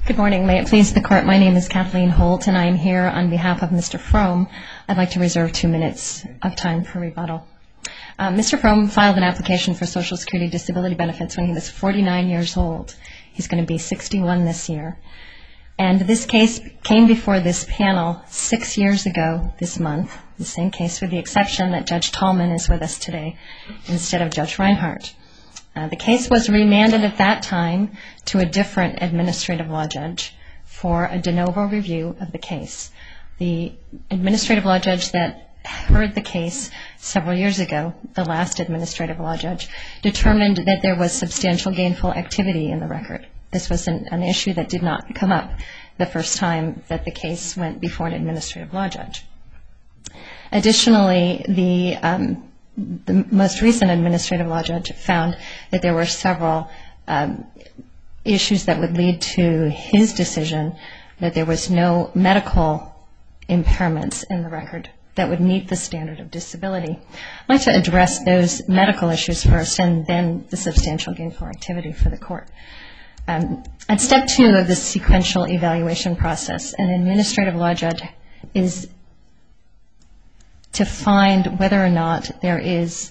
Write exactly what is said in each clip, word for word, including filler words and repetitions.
Good morning. May it please the Court, my name is Kathleen Holt and I am here on behalf of Mister Fromm. I'd like to reserve two minutes of time for rebuttal. Uh, Mister Fromm filed an application for Social Security disability benefits when he was forty-nine years old. He's going to be sixty-one this year. And this case came before this panel six years ago this month, the same case with the exception that Judge Tallman is with us today instead of Judge Reinhart. Uh, the case was remanded at that time to a different administrative law judge for a de novo review of the case. The administrative law judge that heard the case several years ago, the last administrative law judge, determined that there was substantial gainful activity in the record. This was an, an issue that did not come up the first time that the case went before an administrative law judge. Additionally, the um, The most recent administrative law judge found that there were several um, issues that would lead to his decision that there was no medical impairments in the record that would meet the standard of disability. I'd like to address those medical issues first and then the substantial gainful activity for the Court. Um, at step two of the sequential evaluation process, an administrative law judge is to find whether or not there is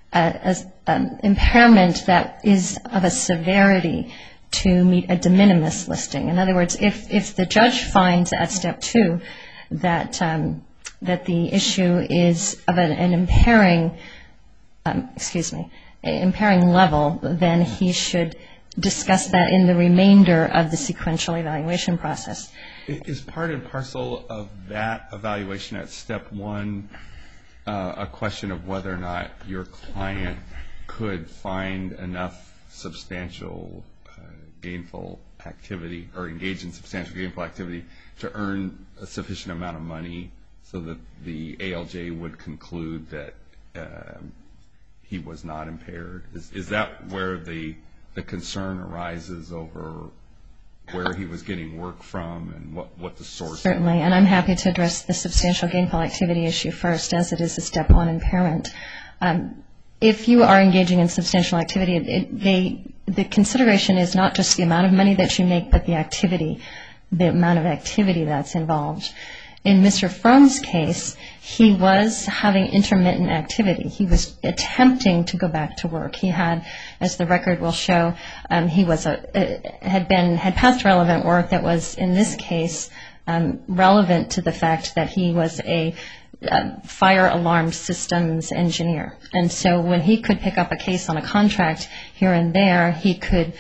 an impairment that is of a severity to meet a de minimis listing. In other words, if, if the judge finds at step two that um, that the issue is of an, an impairing, um, excuse me, impairing level, then he should discuss that in the remainder of the sequential evaluation process. Is part and parcel of that evaluation at step one uh, a question of whether or not your client could find enough substantial uh, gainful activity or engage in substantial gainful activity to earn a sufficient amount of money so that the A L J would conclude that uh, he was not impaired? Is, is that where the, the concern arises over where he was getting work from and what, what the source is? Certainly, and I'm happy to address the substantial gainful activity issue first, as it is a step one impairment. Um, if you are engaging in substantial activity, it, it, they, the consideration is not just the amount of money that you make, but the activity, the amount of activity that's involved. In Mister Fromm's case, he was having intermittent activity. He was attempting to go back to work. He had, as the record will show, um, he was a, a, had been had passed relevant work that was, in this case, um, relevant to the fact that he was a uh, fire alarm systems engineer. And so when he could pick up a case on a contract here and there, he could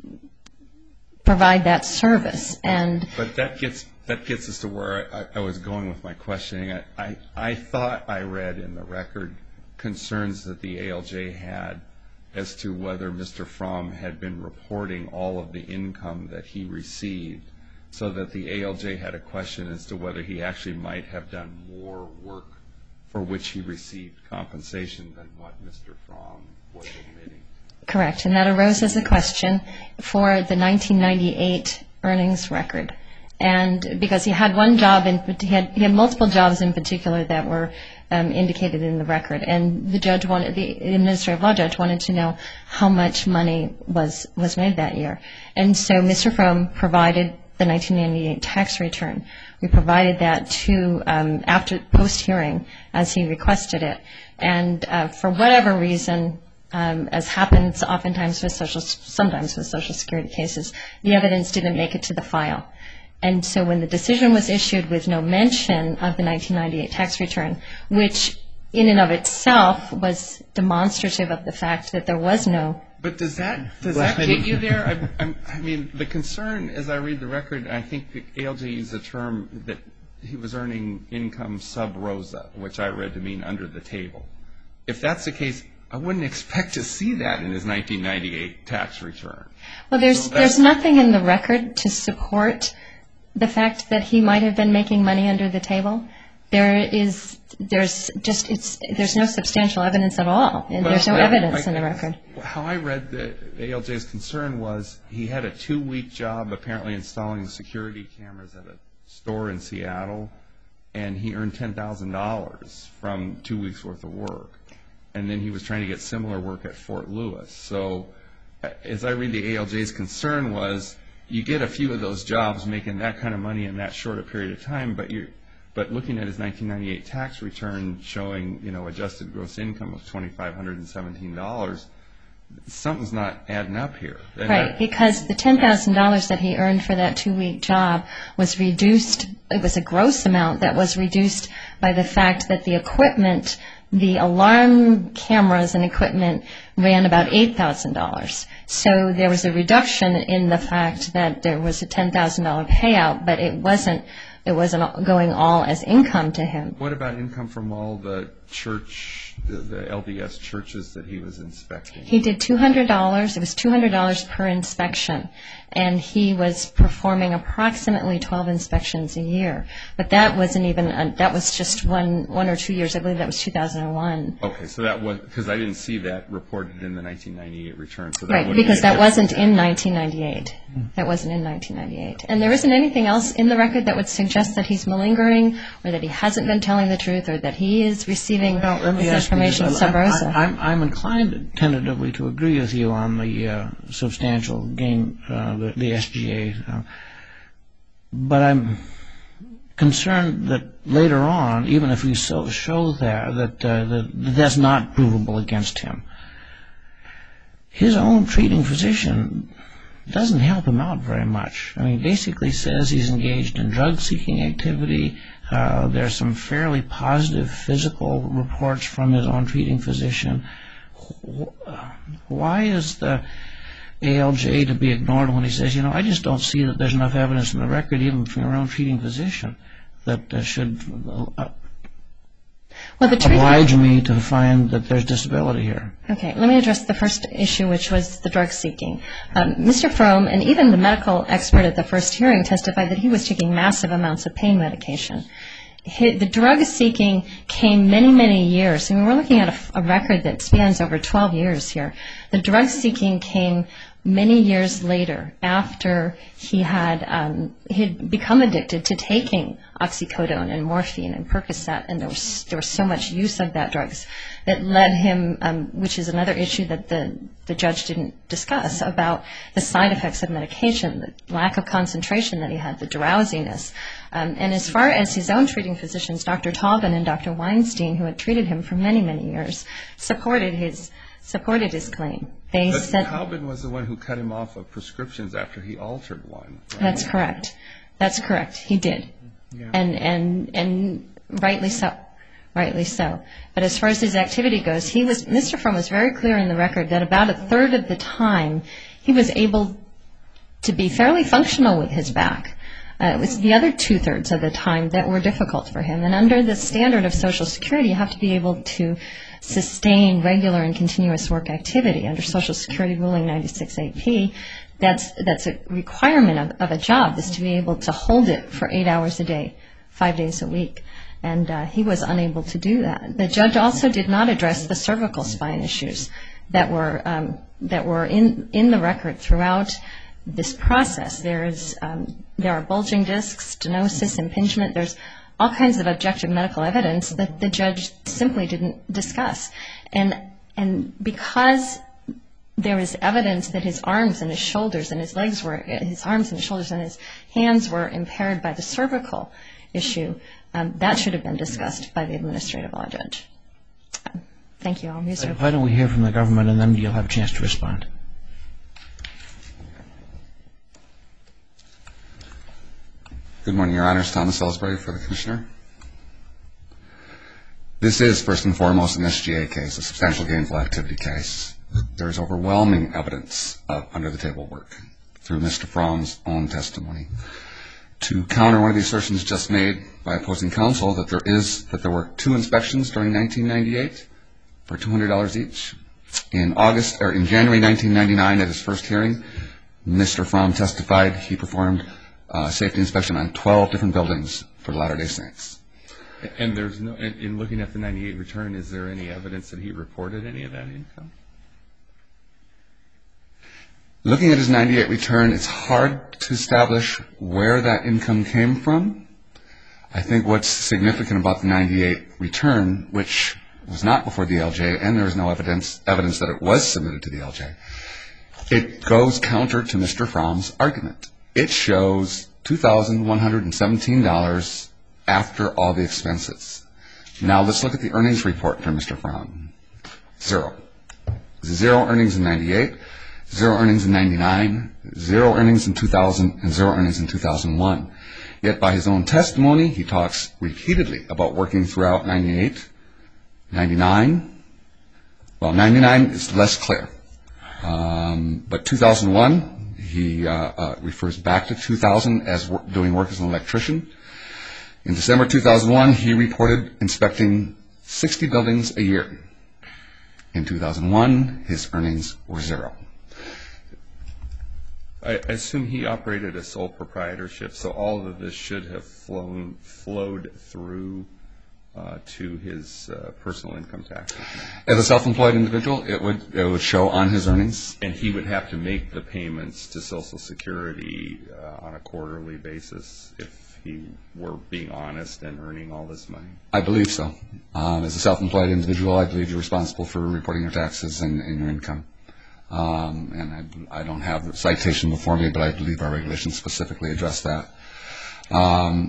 provide that service. And but that gets that gets us to where I, I was going with my questioning. I, I, I thought I read in the record concerns that the A L J had as to whether Mister Fromm had been reporting all of the income that he received, so that the A L J had a question as to whether he actually might have done more work for which he received compensation than what Mister Fromm was admitting. Correct, and that arose as a question for the nineteen ninety-eight earnings record. And because he had one job, in, he, had, he had multiple jobs in particular that were um, indicated in the record, and the judge wanted, the administrative law judge wanted to know how much money was was made that year. And so Mister Fromm provided the nineteen ninety-eight tax return. We provided that to um, after post hearing as he requested it, and uh, for whatever reason, Um, as happens oftentimes with social, sometimes with Social Security cases, the evidence didn't make it to the file. And so when the decision was issued with no mention of the nineteen ninety-eight tax return, which in and of itself was demonstrative of the fact that there was no. But does that does that get you there? I, I'm, I mean, the concern, as I read the record, I think the A L J used the term that he was earning income sub rosa, which I read to mean under the table. If that's the case, I wouldn't expect to see that in his nineteen ninety-eight tax return. Well, there's so there's nothing in the record to support the fact that he might have been making money under the table. There is there's just it's there's no substantial evidence at all. And well, there's no well, evidence I, in the record. How I read the A L J's concern was he had a two-week job apparently installing security cameras at a store in Seattle, and he earned ten thousand dollars from two weeks worth of work. And then he was trying to get similar work at Fort Lewis. So as I read the A L J's concern was you get a few of those jobs making that kind of money in that short a period of time, but you but looking at his nineteen ninety-eight tax return showing, you know, adjusted gross income of two thousand five hundred seventeen dollars, something's not adding up here. And right, that, because the ten thousand dollars that he earned for that two-week job was reduced. It was a gross amount that was reduced by the fact that the equipment, the alarm cameras and equipment ran about eight thousand dollars. So there was a reduction in the fact that there was a ten thousand dollars payout, but it wasn't it wasn't going all as income to him. What about income from all the church, the, the L D S churches that he was inspecting? He did two hundred dollars. It was two hundred dollars per inspection, and he was performing approximately twelve inspections a year. But that wasn't even a, that was just one one or two years. I believe that was two thousand one. Okay, so that was because I didn't see that reported in the nineteen ninety-eight return. So that right, would because be that wasn't in nineteen ninety-eight. That wasn't in nineteen ninety-eight, and there isn't anything else in the record that would suggest that he's malingering or that he hasn't been telling the truth or that he is receiving well, this information sub rosa. I, I'm, I'm inclined tentatively to agree with you on the uh, substantial gain, uh, the, the S G A, uh, but I'm concerned that later on, even if we so show that, that, uh, that that's not provable against him, his own treating physician doesn't help him out very much. I mean, basically says he's engaged in drug-seeking activity. Uh, there's some fairly positive physical reports from his own treating physician. Why is the A L J to be ignored when he says, you know, I just don't see that there's enough evidence in the record, even from your own treating physician, that uh, should uh, well, the oblige me to find that there's disability here. Okay, let me address the first issue, which was the drug seeking. Um, Mister Fromm and even the medical expert at the first hearing testified that he was taking massive amounts of pain medication. He, the drug seeking came many, many years. I mean, we're looking at a, a record that spans over twelve years here. The drug seeking came many years later, after he had um, he had become addicted to taking oxycodone and morphine and Percocet, and there was there was so much use of that drugs that led him, um, which is another issue that the the judge didn't discuss, about the side effects of medication, the lack of concentration that he had, the drowsiness. Um, and as far as his own treating physicians, Doctor Taubin and Doctor Weinstein, who had treated him for many, many years, supported his supported his claim. They but said Taubin was the one who cut him off of prescriptions after he altered one. Right? That's correct. That's correct. He did, yeah. and and and rightly so. Rightly so. But as far as his activity goes, he was Mister Fromm was very clear in the record that about a third of the time he was able to be fairly functional with his back. Uh, it was the other two-thirds of the time that were difficult for him. And under the standard of Social Security, you have to be able to sustain regular and continuous work activity. Under Social Security ruling ninety-six A P, that's that's a requirement of, of a job, is to be able to hold it for eight hours a day, five days a week. And uh, he was unable to do that. The judge also did not address the cervical spine issues that were um, that were in in the record throughout this process. There is um, there are bulging discs, stenosis, impingement. There's all kinds of objective medical evidence that the judge simply didn't discuss. And and because there is evidence that his arms and his shoulders and his legs were, his arms and his shoulders and his hands were impaired by the cervical issue, um, that should have been discussed by the administrative law judge. Um, thank you. I'll reserve. Why don't we hear from the government, and then you'll have a chance to respond. Good morning, Your Honors. Thomas Ellsbury for the Commissioner. This is, first and foremost, an S G A case, a substantial gainful activity case. There is overwhelming evidence of under-the-table work through Mister Fromm's own testimony. To counter one of the assertions just made by opposing counsel that there is that there were two inspections during nineteen ninety-eight for two hundred dollars each. In August or in January nineteen ninety-nine, at his first hearing, Mister Fromm testified he performed a safety inspection on twelve different buildings for the Latter-day Saints. And there's no, in, in looking at the ninety-eight return, is there any evidence that he reported any of that income? Looking at his ninety-eight return, it's hard to establish where that income came from. I think what's significant about the ninety-eight return, which was not before the L J, and there is no evidence evidence that it was submitted to the L J, it goes counter to Mister Fromm's argument. it shows two thousand one hundred seventeen dollars after all the expenses. Now let's look at the earnings report for Mister Fromm. Zero. Zero earnings in ninety-eight, zero earnings in ninety-nine, zero earnings in two thousand, and zero earnings in two thousand one. Yet by his own testimony, he talks repeatedly about working throughout ninety-eight, ninety-nine. Well, ninety-nine is less clear. Um, but two thousand one, he uh, uh, refers back to two thousand as wor- doing work as an electrician. In December two thousand one, he reported inspecting sixty buildings a year. In two thousand one, his earnings were zero. I assume he operated a sole proprietorship, so all of this should have flown, flowed through uh, to his uh, personal income taxes. As a self-employed individual, it would it would show on his earnings. And he would have to make the payments to Social Security uh, on a quarterly basis if he were being honest and earning all this money? I believe so. Um, as a self-employed individual, I believe you're responsible for reporting your taxes and, and your income. Um, and I, I don't have the citation before me, but I believe our regulations specifically address that. Um,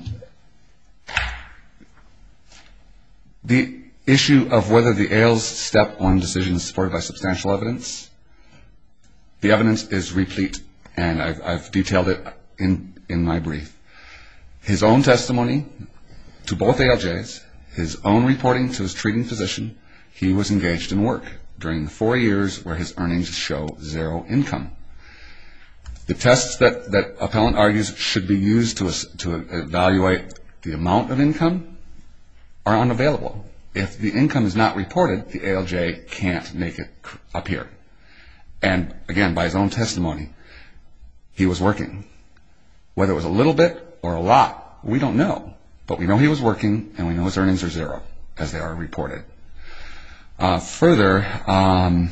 the issue of whether the A L's Step one decision is supported by substantial evidence, the evidence is replete, and I've, I've detailed it in, in my brief. His own testimony to both A L Js, his own reporting to his treating physician, he was engaged in work during the four years where his earnings show zero income. The tests that, that appellant argues should be used to, to evaluate the amount of income are unavailable. If the income is not reported, the A L J can't make it appear. And again, by his own testimony, he was working. Whether it was a little bit or a lot, we don't know. But we know he was working, and we know his earnings are zero, as they are reported. Uh, further, um,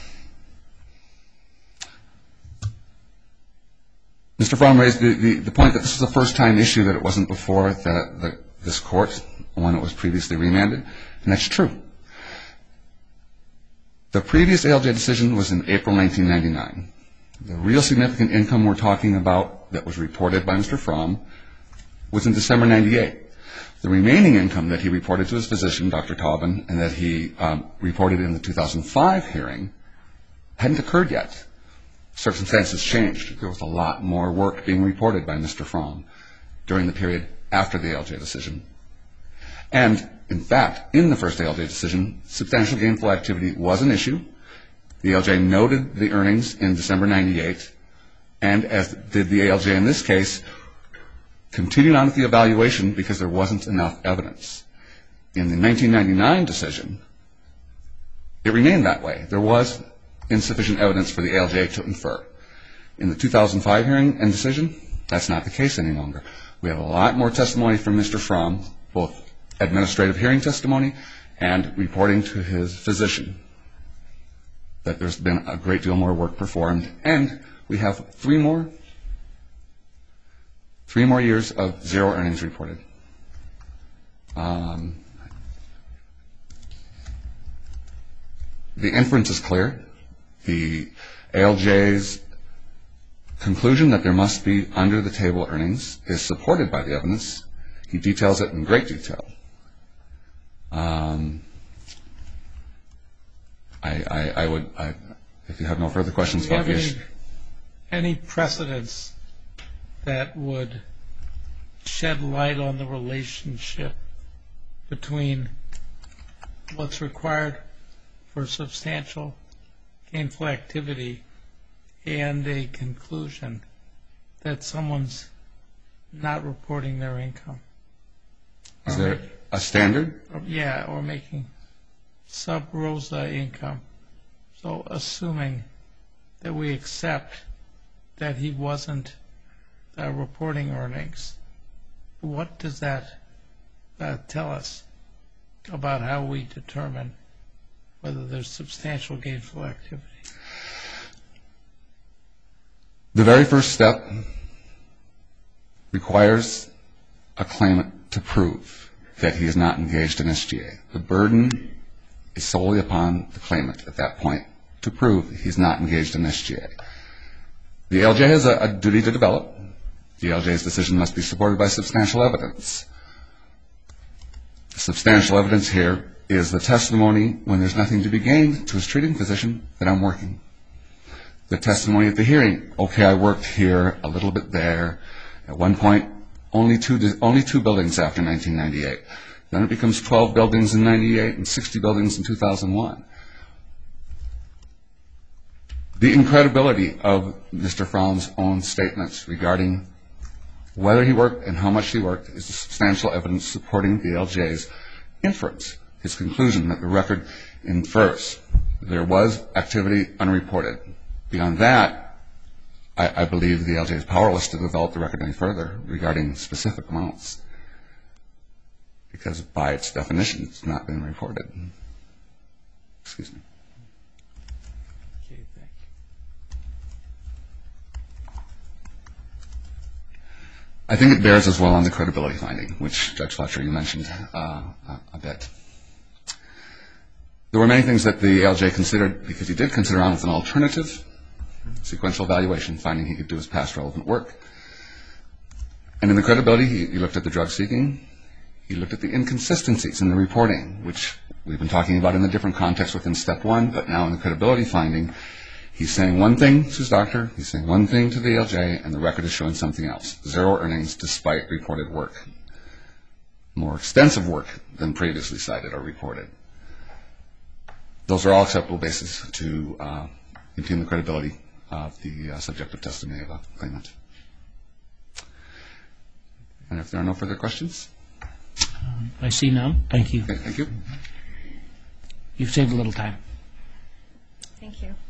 Mister Fromm raised the, the, the point that this is the first time issue that it wasn't before the, the, this court when it was previously remanded, and that's true. The previous A L J decision was in April nineteen ninety-nine. The real significant income we're talking about that was reported by Mister Fromm was in December ninety-eight. The remaining income that he reported to his physician, Doctor Taubin, and that he um, reported in the two thousand five hearing hadn't occurred yet. Circumstances changed. There was a lot more work being reported by Mister Fromm during the period after the A L J decision. And, in fact, in the first A L J decision, substantial gainful activity was an issue. The A L J noted the earnings in December ninety-eight, and as did the A L J in this case, continued on with the evaluation because there wasn't enough evidence. In the nineteen ninety-nine decision, it remained that way. There was insufficient evidence for the A L J to infer. In the two thousand five hearing and decision, that's not the case any longer. We have a lot more testimony from Mister Fromm, both administrative hearing testimony and reporting to his physician, that there's been a great deal more work performed, and we have three more Three more years of zero earnings reported. Um, the inference is clear. The A L J's conclusion that there must be under-the-table earnings is supported by the evidence. He details it in great detail. Um, I, I, I would, I, if you have no further questions about the issue. Any precedents that would shed light on the relationship between what's required for substantial gainful activity and a conclusion that someone's not reporting their income? Is there a standard? Or, yeah, or making sub rosa income. So assuming that we accept that he wasn't Uh, reporting earnings, what does that uh, tell us about how we determine whether there's substantial gainful activity? The very first step requires a claimant to prove that he is not engaged in S G A. The burden is solely upon the claimant at that point to prove he's not engaged in S G A. The A L J has a, a duty to develop The A L J's decision must be supported by substantial evidence. Substantial evidence here is the testimony when there's nothing to be gained to his treating physician that I'm working. The testimony at the hearing, okay, I worked here, a little bit there. At one point, only two, only two buildings after nineteen ninety-eight. Then it becomes twelve buildings in ninety-eight and sixty buildings in two thousand one. The incredibility of Mister Fromm's own statements regarding whether he worked and how much he worked is the substantial evidence supporting the A L J's inference, his conclusion that the record infers there was activity unreported. Beyond that, I, I believe the A L J is powerless to develop the record any further regarding specific amounts, because by its definition, it's not been reported. Excuse me. Okay, thank you. I think it bears as well on the credibility finding, which Judge Fletcher, you mentioned uh, a bit. There were many things that the A L J considered, because he did consider on as an alternative sequential evaluation, finding he could do his past relevant work. And in the credibility, he, he looked at the drug seeking. He looked at the inconsistencies in the reporting, which we've been talking about in a different context within step one, but now in the credibility finding, he's saying one thing to his doctor, he's saying one thing to the A L J, and the record is showing something else. Zero earnings despite reported work. More extensive work than previously cited or reported. Those are all acceptable bases to uh, continue the credibility of the uh, subjective testimony of a claimant. And if there are no further questions? I see none. Thank you. Okay, thank you. You've saved a little time. Thank you.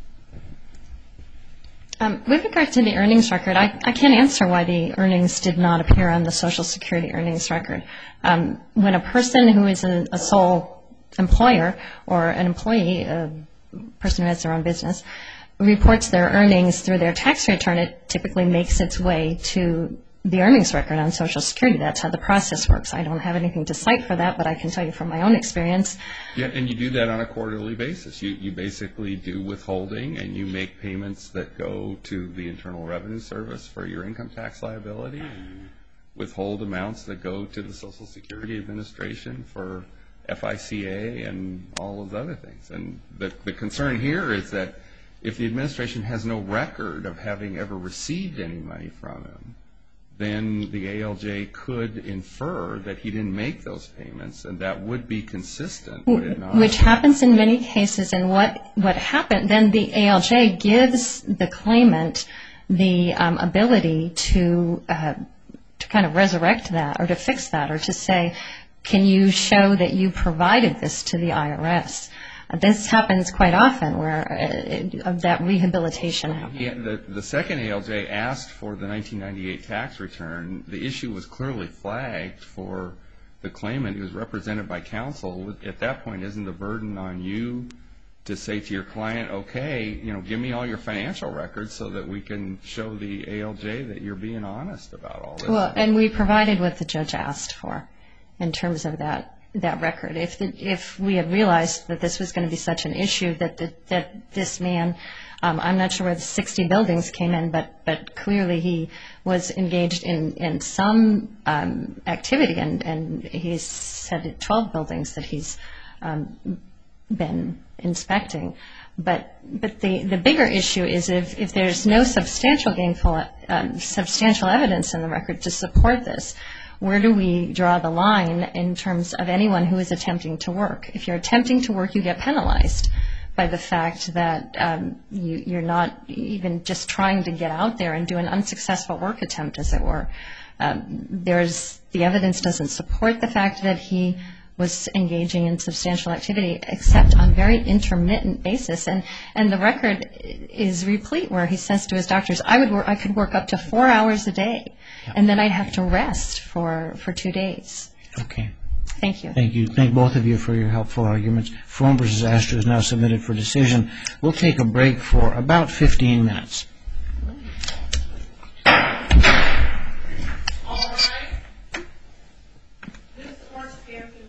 Um, with regard to the earnings record, I, I can't answer why the earnings did not appear on the Social Security earnings record. Um, when a person who is a, a sole employer or an employee, a person who has their own business, reports their earnings through their tax return, it typically makes its way to the earnings record on Social Security. That's how the process works. I don't have anything to cite for that, but I can tell you from my own experience. Yeah, and you do that on a quarterly basis. You you basically do withholding, and you make payments that go to the Internal Revenue Service for your income tax liability, and you withhold amounts that go to the Social Security Administration for F I C A and all of the other things. And the the concern here is that if the administration has no record of having ever received any money from him, then the A L J could infer that he didn't make those payments, and that would be consistent, would it not? Which happens in many cases, and what, what happened, then the A L J gives the claimant the um, ability to, uh, to kind of resurrect that, or to fix that, or to say, can you show that you provided this to the I R S? This happens quite often, where uh, of that rehabilitation happens. Yeah, the, the second A L J asked for the nineteen ninety-eight tax return. The issue was clearly flagged for the claimant. He was represented by counsel. At that point, isn't the burden on you to say to your client, okay, you know, give me all your financial records so that we can show the A L J that you're being honest about all this? Well, and we provided what the judge asked for in terms of that. that record. If the, if we had realized that this was going to be such an issue, that the, that this man, um, I'm not sure where the sixty buildings came in, but but clearly he was engaged in in some um, activity, and and he said twelve buildings that he's um, been inspecting. But but the the bigger issue is if if there's no substantial gainful um, substantial evidence in the record to support this. Where do we draw the line in terms of anyone who is attempting to work? If you're attempting to work, you get penalized by the fact that um, you, you're not even just trying to get out there and do an unsuccessful work attempt, as it were. Um, there's the evidence doesn't support the fact that he was engaging in substantial activity, except on very intermittent basis. And and the record is replete where he says to his doctors, I would work, I could work up to four hours a day, and then I'd have to rest for, for two days. Okay. Thank you. Thank you. Thank both of you for your helpful arguments. Fromm versus Astor is now submitted for decision. We'll take a break for about fifteen minutes.